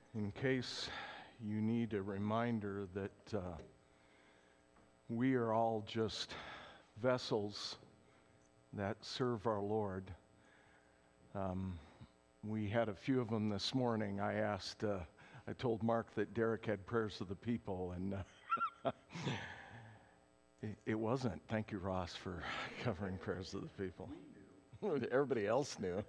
In case you need a reminder that we are all just vessels that serve our Lord. We had a few of them this morning. I told Mark that Derek had prayers of the people, and it wasn't. Thank you, Ross, for covering prayers of the people. Everybody else knew.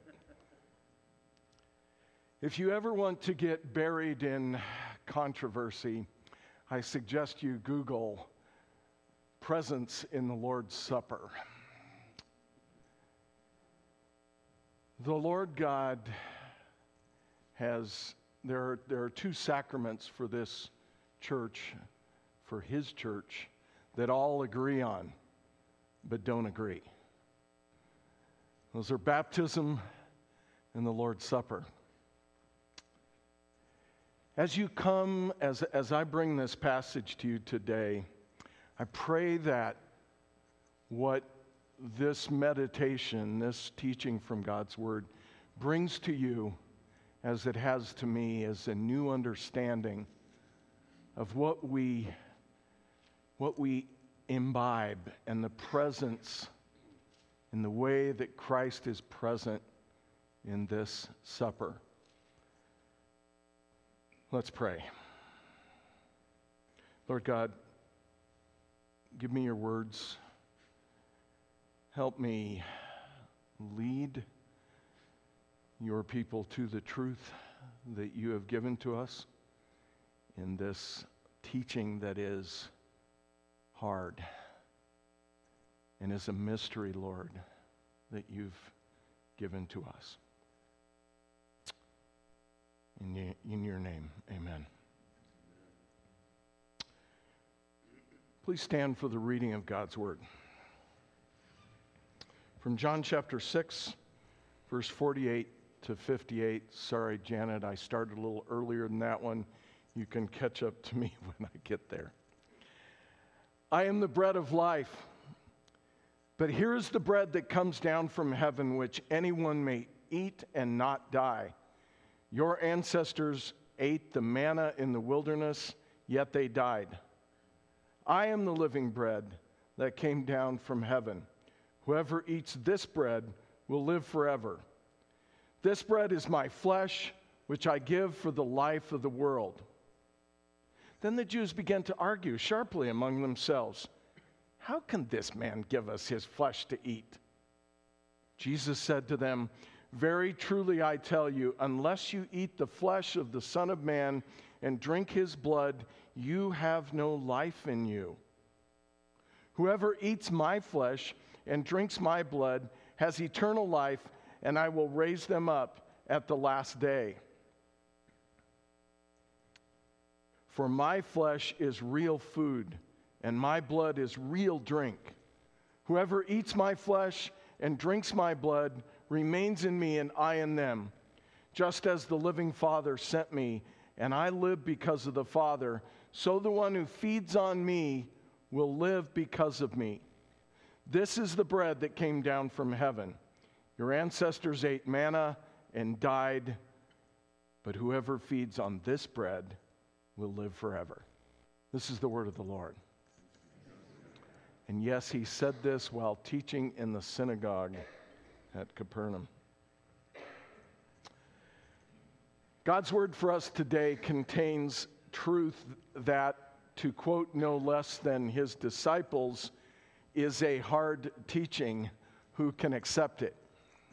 If you ever want to get buried in controversy, I suggest you Google presence in the Lord's Supper. The Lord God there are two sacraments for this church, for His church, that all agree on, but don't agree. Those are baptism and the Lord's Supper. As you come, as I bring this passage to you today, I pray that what this meditation, this teaching from God's Word, brings to you, as it has to me, is a new understanding of what we imbibe and the presence in the way that Christ is present in this supper. Let's pray. Lord God, give me your words. Help me lead your people to the truth that you have given to us in this teaching that is hard and is a mystery, Lord, that you've given to us. In your name, amen. Please stand for the reading of God's Word. From John chapter 6, verse 48 to 58. Sorry, Janet, I started a little earlier than that one. You can catch up to me when I get there. I am the bread of life. But here is the bread that comes down from heaven, which anyone may eat and not die. Your ancestors ate the manna in the wilderness, yet they died. I am the living bread that came down from heaven. Whoever eats this bread will live forever. This bread is my flesh, which I give for the life of the world. Then the Jews began to argue sharply among themselves. How can this man give us his flesh to eat? Jesus said to them, very truly I tell you, unless you eat the flesh of the Son of Man and drink his blood, you have no life in you. Whoever eats my flesh and drinks my blood has eternal life, and I will raise them up at the last day. For my flesh is real food, and my blood is real drink. Whoever eats my flesh and drinks my blood remains in me, and I in them. Just as the living Father sent me, and I live because of the Father, so the one who feeds on me will live because of me. This is the bread that came down from heaven. Your ancestors ate manna and died, but whoever feeds on this bread will live forever. This is the word of the Lord. And yes, he said this while teaching in the synagogue at Capernaum. God's word for us today contains truth that, to quote no less than his disciples, is a hard teaching. Who can accept it?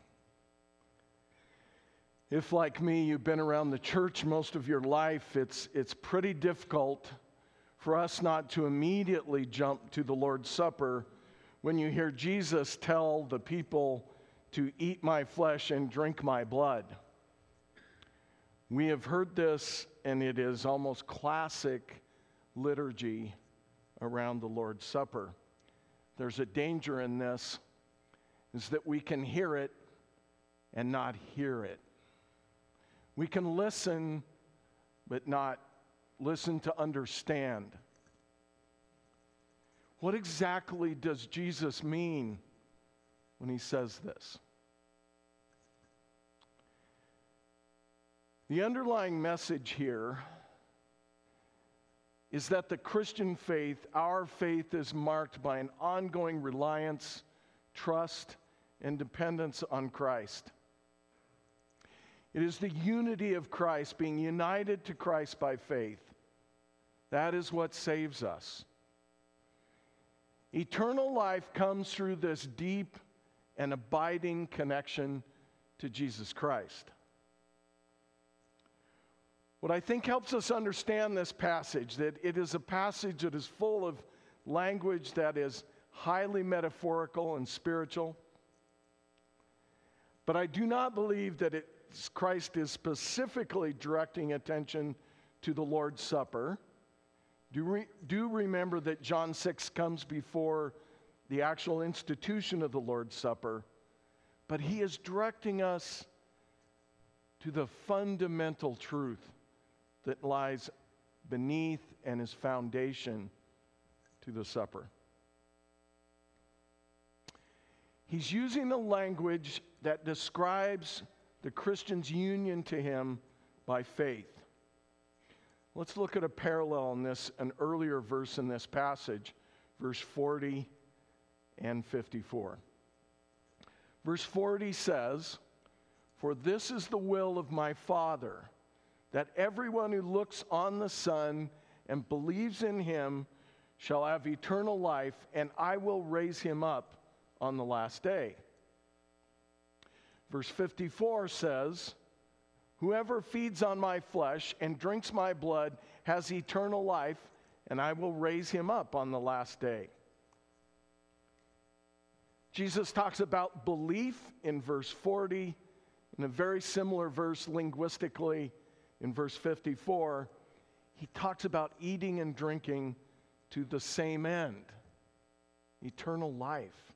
If, like me, you've been around the church most of your life, it's pretty difficult for us not to immediately jump to the Lord's Supper when you hear Jesus tell the people to eat my flesh and drink my blood. We have heard this, and it is almost classic liturgy around the Lord's Supper. There's a danger in this, is that we can hear it and not hear it. We can listen, but not listen to understand. What exactly does Jesus mean when he says this? The underlying message here is that the Christian faith, our faith, is marked by an ongoing reliance, trust, and dependence on Christ. It is the unity of Christ, being united to Christ by faith. That is what saves us. Eternal life comes through this deep and abiding connection to Jesus Christ. What I think helps us understand this passage, that it is a passage that is full of language that is highly metaphorical and spiritual. But I do not believe that Christ is specifically directing attention to the Lord's Supper. Do remember that John 6 comes before the actual institution of the Lord's Supper, but he is directing us to the fundamental truth that lies beneath and is foundation to the supper. He's using the language that describes the Christian's union to him by faith. Let's look at a parallel in this, an earlier verse in this passage, verse 40 and 54. Verse 40 says, "For this is the will of my Father, that everyone who looks on the Son and believes in him shall have eternal life, and I will raise him up on the last day." Verse 54 says, "Whoever feeds on my flesh and drinks my blood has eternal life, and I will raise him up on the last day." Jesus talks about belief in verse 40, in a very similar verse linguistically in verse 54. He talks about eating and drinking to the same end, eternal life.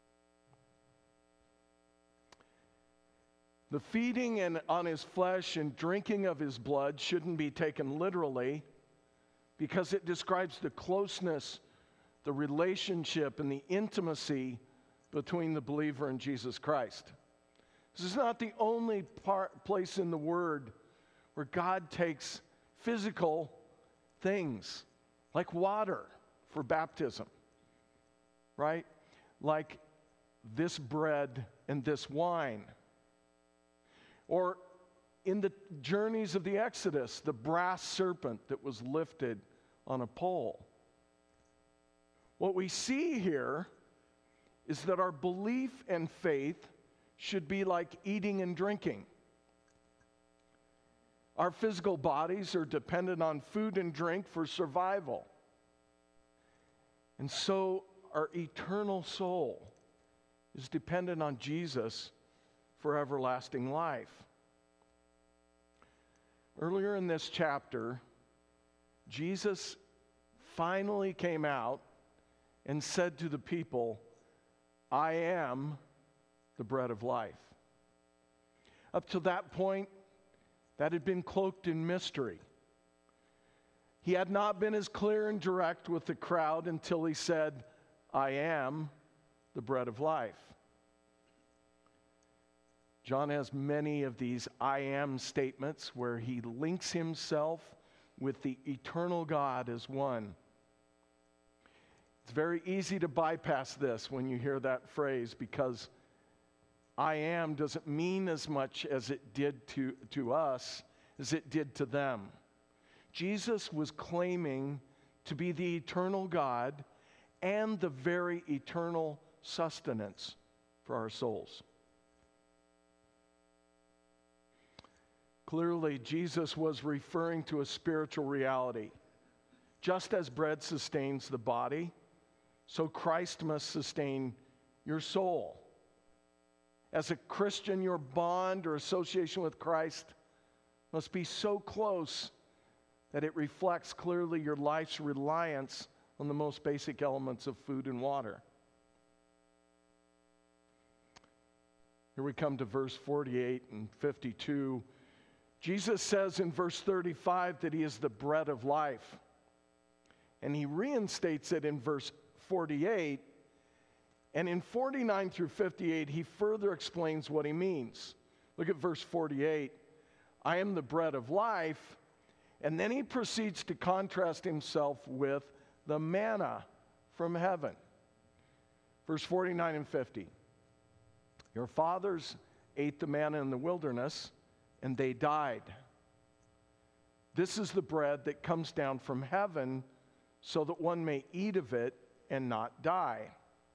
The feeding on his flesh and drinking of his blood shouldn't be taken literally, because it describes the closeness, the relationship, and the intimacy between the believer and Jesus Christ. This is not the only place in the Word where God takes physical things, like water for baptism, right? Like this bread and this wine. Or in the journeys of the Exodus, the brass serpent that was lifted on a pole. What we see here is that our belief and faith should be like eating and drinking. Our physical bodies are dependent on food and drink for survival. And so our eternal soul is dependent on Jesus for everlasting life. Earlier in this chapter, Jesus finally came out and said to the people, "I am the bread of life." Up to that point, that had been cloaked in mystery. He had not been as clear and direct with the crowd until he said, "I am the bread of life." John has many of these "I am" statements where he links himself with the eternal God as one. It's very easy to bypass this when you hear that phrase, because "I am" doesn't mean as much as it did to us as it did to them. Jesus was claiming to be the eternal God and the very eternal sustenance for our souls. Clearly, Jesus was referring to a spiritual reality. Just as bread sustains the body, so Christ must sustain your soul. As a Christian, your bond or association with Christ must be so close that it reflects clearly your life's reliance on the most basic elements of food and water. Here we come to verse 48 and 52. Jesus says in verse 35 that he is the bread of life. And he reinstates it in verse 48. And in 49 through 58, he further explains what he means. Look at verse 48. I am the bread of life. And then he proceeds to contrast himself with the manna from heaven. Verse 49 and 50. Your fathers ate the manna in the wilderness, and they died. This is the bread that comes down from heaven, so that one may eat of it and not die.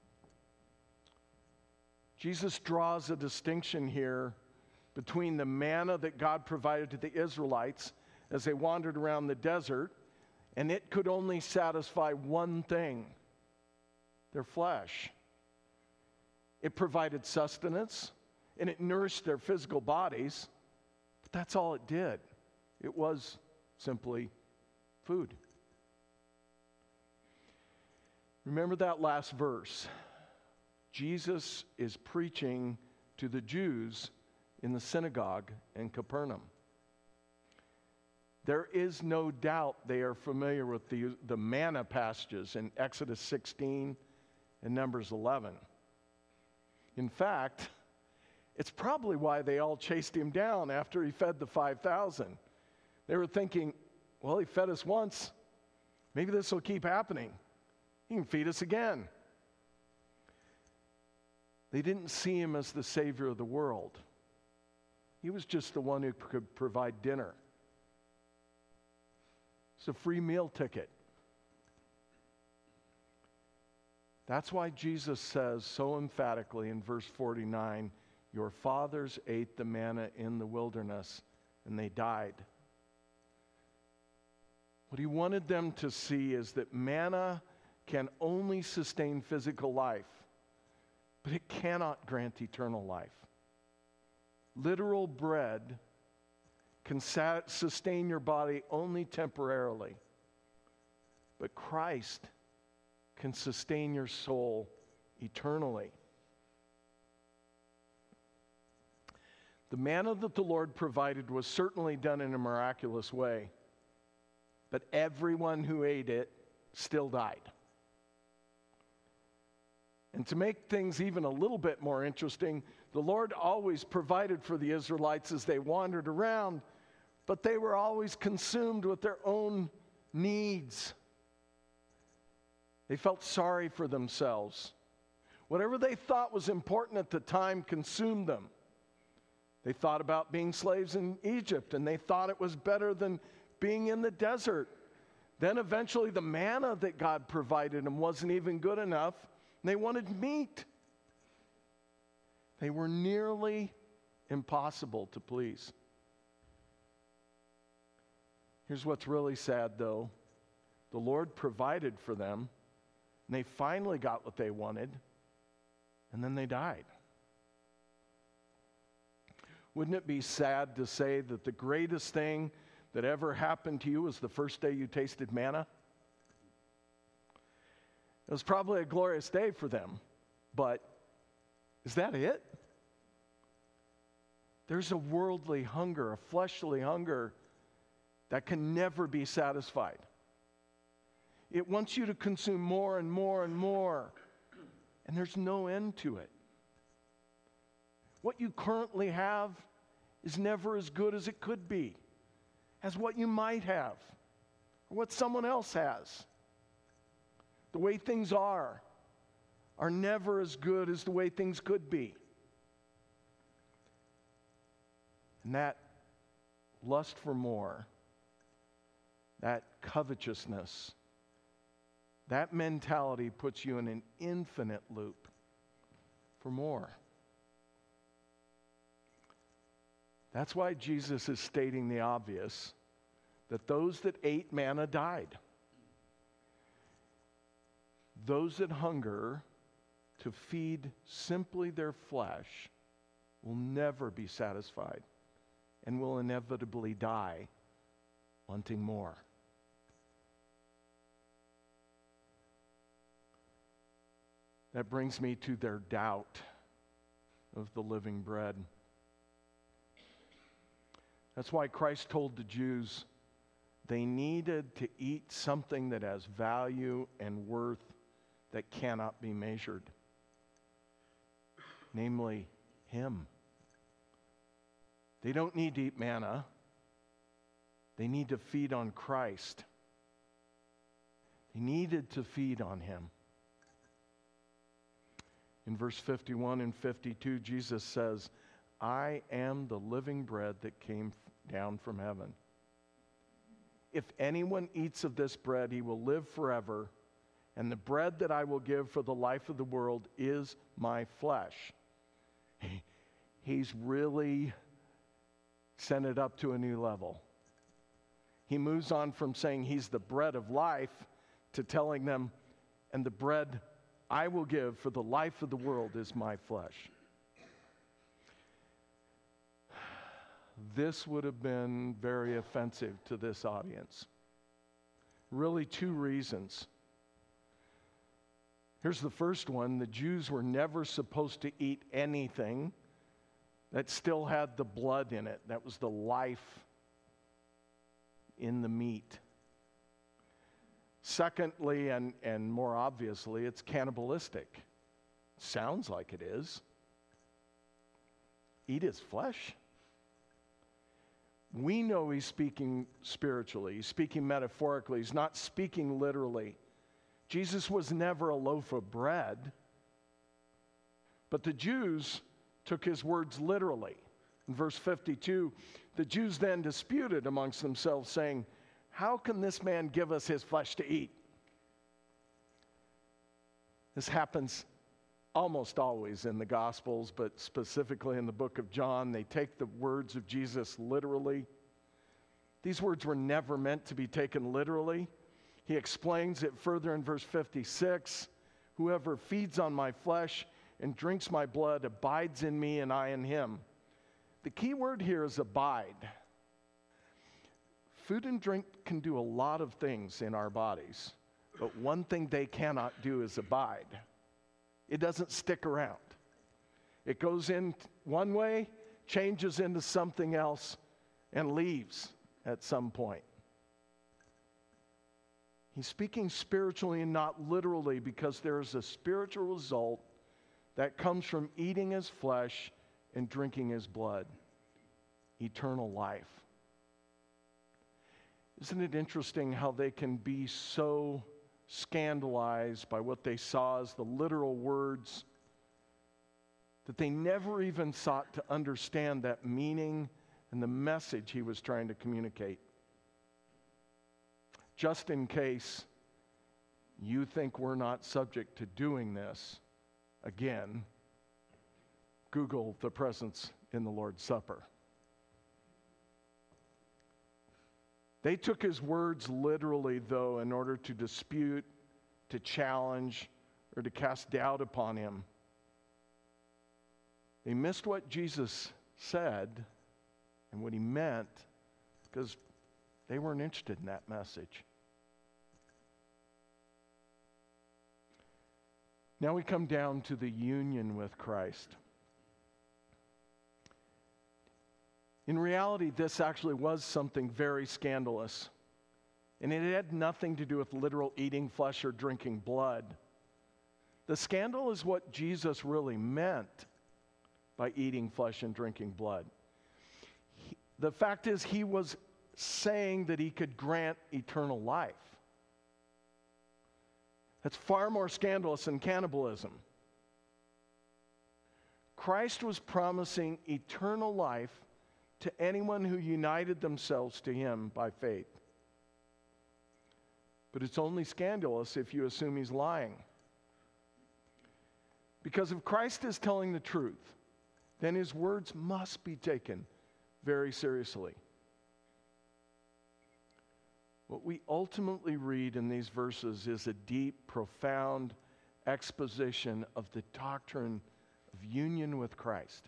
Jesus draws a distinction here between the manna that God provided to the Israelites as they wandered around the desert, and it could only satisfy one thing: their flesh. It provided sustenance, and it nourished their physical bodies, but that's all it did. It was simply food. Remember that last verse. Jesus is preaching to the Jews in the synagogue in Capernaum. There is no doubt they are familiar with the manna passages in Exodus 16 and Numbers 11. In fact, it's probably why they all chased him down after he fed the 5,000. They were thinking, well, he fed us once. Maybe this will keep happening. He can feed us again. They didn't see him as the Savior of the world. He was just the one who could provide dinner. It's a free meal ticket. That's why Jesus says so emphatically in verse 49, your fathers ate the manna in the wilderness, and they died. What he wanted them to see is that manna can only sustain physical life, but it cannot grant eternal life. Literal bread can sustain your body only temporarily, but Christ can sustain your soul eternally. The manna that the Lord provided was certainly done in a miraculous way, but everyone who ate it still died. And to make things even a little bit more interesting, the Lord always provided for the Israelites as they wandered around, but they were always consumed with their own needs. They felt sorry for themselves. Whatever they thought was important at the time consumed them. They thought about being slaves in Egypt, and they thought it was better than being in the desert. Then eventually the manna that God provided them wasn't even good enough, and they wanted meat. They were nearly impossible to please. Here's what's really sad, though. The Lord provided for them, and they finally got what they wanted, and then they died. Wouldn't it be sad to say that the greatest thing that ever happened to you was the first day you tasted manna? It was probably a glorious day for them, but is that it? There's a worldly hunger, a fleshly hunger that can never be satisfied. It wants you to consume more and more and more, and there's no end to it. What you currently have is never as good as it could be, as what you might have, or what someone else has. The way things are never as good as the way things could be. And that lust for more, that covetousness, that mentality puts you in an infinite loop for more. That's why Jesus is stating the obvious, that those that ate manna died. Those that hunger to feed simply their flesh will never be satisfied and will inevitably die wanting more. That brings me to their doubt of the living bread. That's why Christ told the Jews they needed to eat something that has value and worth that cannot be measured, namely Him. They don't need to eat manna They need to feed on Christ. They needed to feed on him. In verse 51 and 52, Jesus says, I am the living bread that came down from heaven. If anyone eats of this bread, he will live forever, and the bread that I will give for the life of the world is my flesh. He's really sent it up to a new level. He moves on from saying he's the bread of life to telling them, and the bread I will give for the life of the world is my flesh. This would have been very offensive to this audience. Really, two reasons. Here's the first one. The Jews were never supposed to eat anything that still had the blood in it. That was the life in the meat. Secondly, and more obviously, it's cannibalistic. Sounds like it is. Eat his flesh? We know he's speaking spiritually. He's speaking metaphorically. He's not speaking literally. Jesus was never a loaf of bread. But the Jews took his words literally. In verse 52, the Jews then disputed amongst themselves, saying, how can this man give us his flesh to eat? This happens almost always in the Gospels, but specifically in the book of John. They take the words of Jesus literally. These words were never meant to be taken literally. He explains it further in verse 56. Whoever feeds on my flesh and drinks my blood abides in me and I in him. The key word here is abide. Food and drink can do a lot of things in our bodies, but one thing they cannot do is abide. It doesn't stick around. It goes in one way, changes into something else, and leaves at some point. He's speaking spiritually and not literally, because there is a spiritual result that comes from eating his flesh and drinking his blood. Eternal life. Isn't it interesting how they can be so scandalized by what they saw as the literal words that they never even sought to understand that meaning and the message he was trying to communicate? Just in case you think we're not subject to doing this, again, Google the presence in the Lord's Supper. They took his words literally, though, in order to dispute, to challenge, or to cast doubt upon him. They missed what Jesus said and what he meant because they weren't interested in that message. Now we come down to the union with Christ. In reality, this actually was something very scandalous. And it had nothing to do with literal eating flesh or drinking blood. The scandal is what Jesus really meant by eating flesh and drinking blood. The fact is, he was saying that he could grant eternal life. That's far more scandalous than cannibalism. Christ was promising eternal life to anyone who united themselves to him by faith. But it's only scandalous if you assume he's lying. Because if Christ is telling the truth, then his words must be taken very seriously. What we ultimately read in these verses is a deep, profound exposition of the doctrine of union with Christ.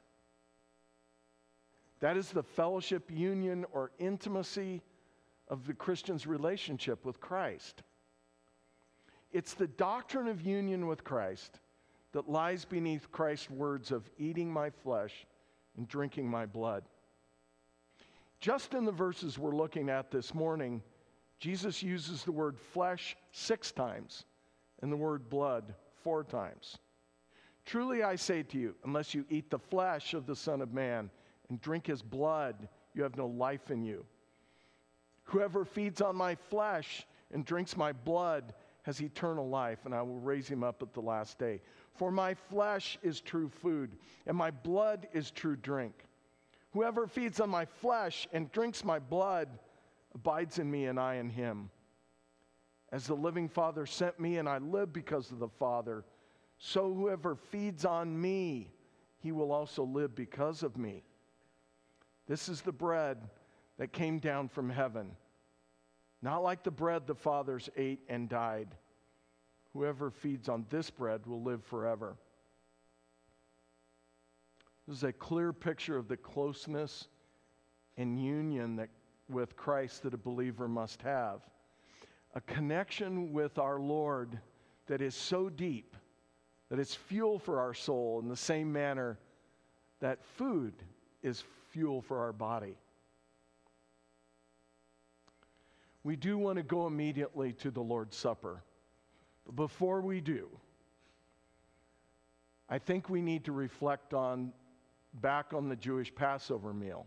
That is the fellowship, union, or intimacy of the Christian's relationship with Christ. It's the doctrine of union with Christ that lies beneath Christ's words of eating my flesh and drinking my blood. Just in the verses we're looking at this morning, Jesus uses the word flesh 6 times and the word blood 4 times. Truly I say to you, unless you eat the flesh of the Son of Man and drink his blood, you have no life in you. Whoever feeds on my flesh and drinks my blood has eternal life, and I will raise him up at the last day. For my flesh is true food, and my blood is true drink. Whoever feeds on my flesh and drinks my blood abides in me, and I in him. As the living Father sent me, and I live because of the Father, so whoever feeds on me, he will also live because of me. This is the bread that came down from heaven, not like the bread the fathers ate and died. Whoever feeds on this bread will live forever. This is a clear picture of the closeness and union with Christ that a believer must have. A connection with our Lord that is so deep that it's fuel for our soul in the same manner that food is fuel for our body. We do want to go immediately to the Lord's Supper. But before we do, I think we need to reflect back on the Jewish Passover meal.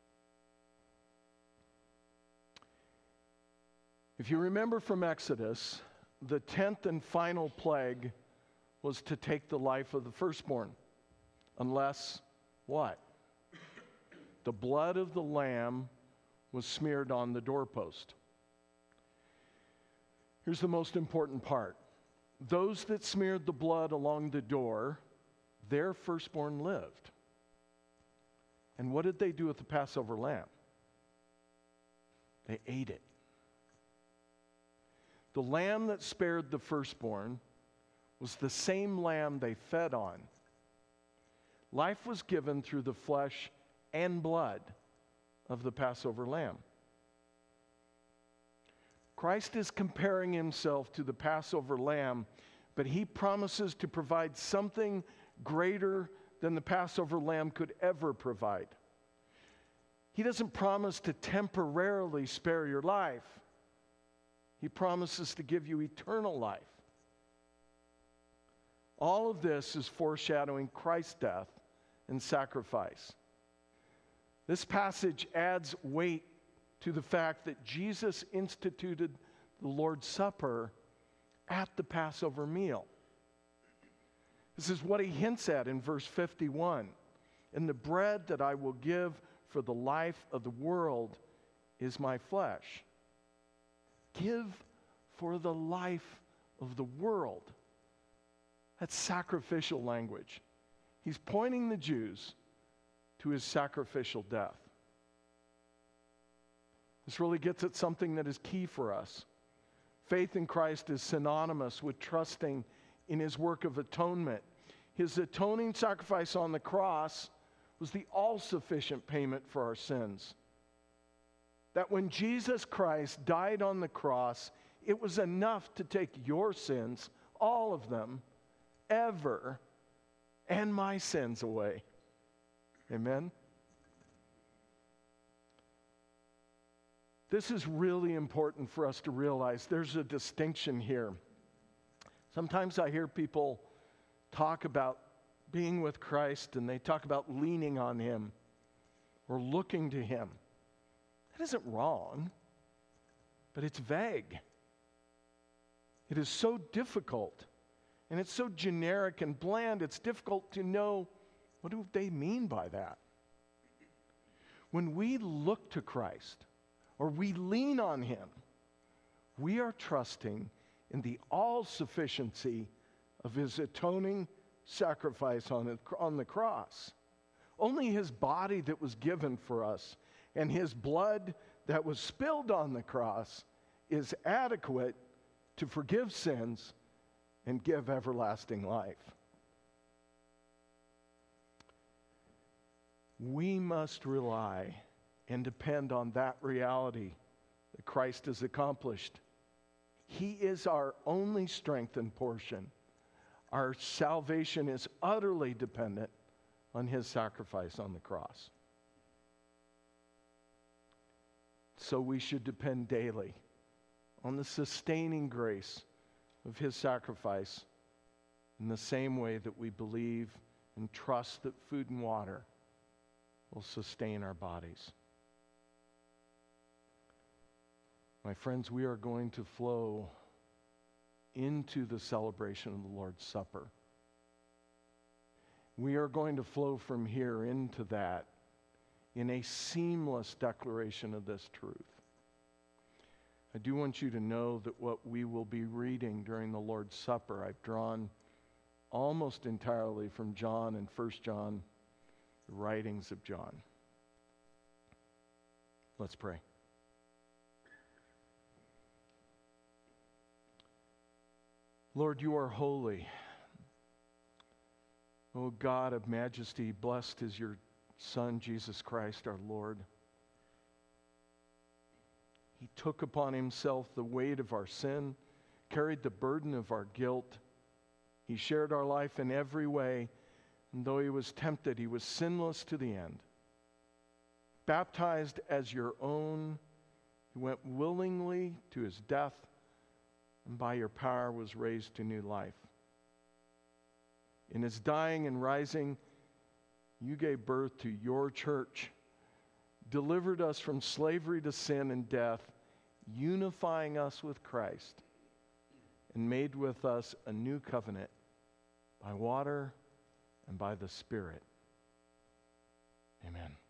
If you remember from Exodus, the 10th and final plague was to take the life of the firstborn, unless what? The blood of the lamb was smeared on the doorpost. Here's the most important part. Those that smeared the blood along the door, their firstborn lived. And what did they do with the Passover lamb? They ate it. The lamb that spared the firstborn was the same lamb they fed on. Life was given through the flesh and blood of the Passover lamb. Christ is comparing himself to the Passover lamb, but he promises to provide something greater than the Passover lamb could ever provide. He doesn't promise to temporarily spare your life. He promises to give you eternal life. All of this is foreshadowing Christ's death and sacrifice. This passage adds weight to the fact that Jesus instituted the Lord's Supper at the Passover meal. This is what he hints at in verse 51. And the bread that I will give for the life of the world is my flesh. Give for the life of the world. That's sacrificial language. He's pointing the Jews to his sacrificial death. This really gets at something that is key for us. Faith in Christ is synonymous with trusting in his work of atonement. His atoning sacrifice on the cross was the all-sufficient payment for our sins. That when Jesus Christ died on the cross, it was enough to take your sins, all of them, ever, and my sins away. Amen? This is really important for us to realize. There's a distinction here. Sometimes I hear people talk about being with Christ and they talk about leaning on him or looking to him. That isn't wrong, but it's vague. It is so difficult and it's so generic and bland, it's difficult to know what do they mean by that. When we look to Christ, or we lean on him, we are trusting in the all-sufficiency of his atoning sacrifice on the cross. Only his body that was given for us and his blood that was spilled on the cross is adequate to forgive sins and give everlasting life. We must rely and depend on that reality that Christ has accomplished. He is our only strength and portion. Our salvation is utterly dependent on his sacrifice on the cross. So we should depend daily on the sustaining grace of his sacrifice in the same way that we believe and trust that food and water will sustain our bodies. My friends, we are going to flow into the celebration of the Lord's Supper. We are going to flow from here into that in a seamless declaration of this truth. I do want you to know that what we will be reading during the Lord's Supper, I've drawn almost entirely from John and 1 John, the writings of John. Let's pray. Lord, you are holy. O God of majesty, blessed is your Son, Jesus Christ, our Lord. He took upon himself the weight of our sin, carried the burden of our guilt. He shared our life in every way, and though he was tempted, he was sinless to the end. Baptized as your own, he went willingly to his death, and by your power was raised to new life. In his dying and rising, you gave birth to your church, delivered us from slavery to sin and death, unifying us with Christ, and made with us a new covenant by water and by the Spirit. Amen.